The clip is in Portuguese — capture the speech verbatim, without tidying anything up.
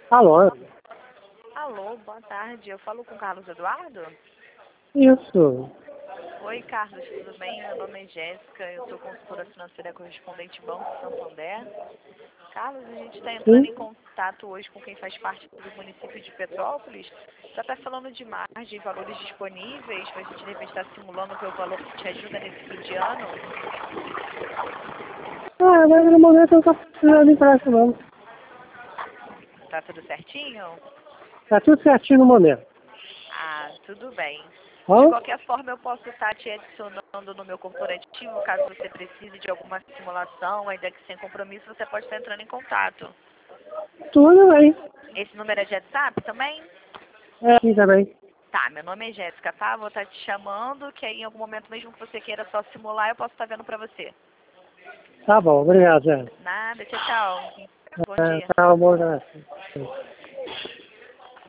Alô? Alô, boa tarde. Eu falo com o Carlos Eduardo? Isso. Oi, Carlos, tudo bem? Meu nome é Jéssica, eu sou consultora financeira correspondente Banco Santander. Carlos, a gente está entrando em Sim? contato hoje com quem faz parte do município de Petrópolis. Já está falando de margem e valores disponíveis, para a gente de repente estar simulando o valor que te ajuda nesse fim de ano. Ah, mas no momento eu não tô precisando de empréstimo, não. Tá tudo certinho? Tá tudo certinho no momento. Ah, tudo bem. De Bom? qualquer forma, eu posso estar te adicionando no meu corporativo, caso você precise de alguma simulação, ainda que sem compromisso, você pode estar entrando em contato. Tudo bem. Esse número é de WhatsApp também? É aqui também. Tá, meu nome é Jéssica, tá? Vou estar te chamando, que aí em algum momento mesmo que você queira só simular, eu posso estar vendo pra você. Tá bom, obrigado, Zé. Nada, tchau, tchau. Bom É, dia. tá bom, graças.